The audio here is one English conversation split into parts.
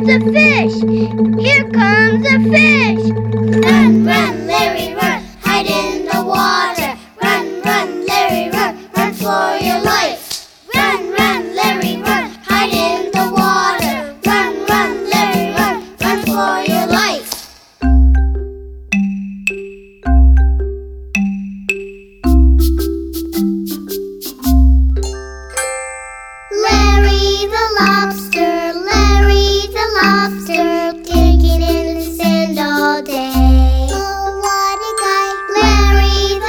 comes a fish! Here comes a fish! Run, run, Larry, run! Hide in the water! Run, run, Larry, run! Run for your life! Run, run, Larry, run! Hide in the water! Run, run, Larry, run! Run for your life! Larry the lobster, digging in the sand all day. Oh, what a guy! Larry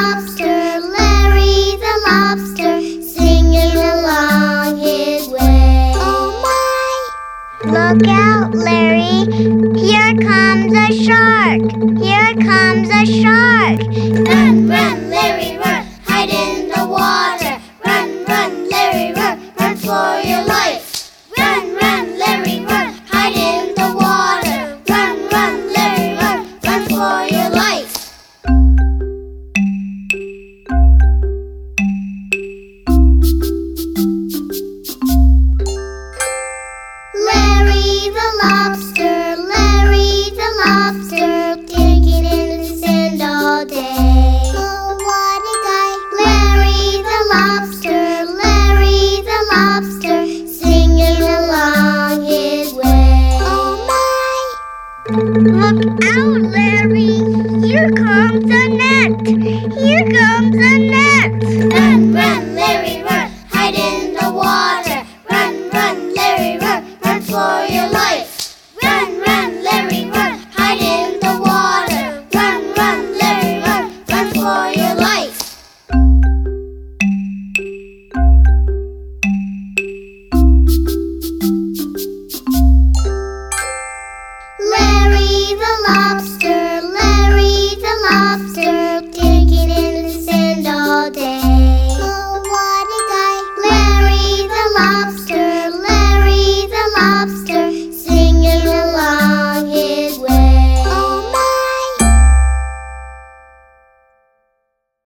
the lobster, singing along his way. Oh my! Look out, Larry! Here comes a shark! Here comes a shark! Run, run, Larry, run! Hide in the water! Run, run, Larry, run! Run for your life! Run, run, Larry, run! Hide in the water! Run, run, Larry, run! Run for your life! Larry the lobster, digging in the sand all day. Oh, what a guy! Larry the lobster, singing along his way. Oh my! Look out,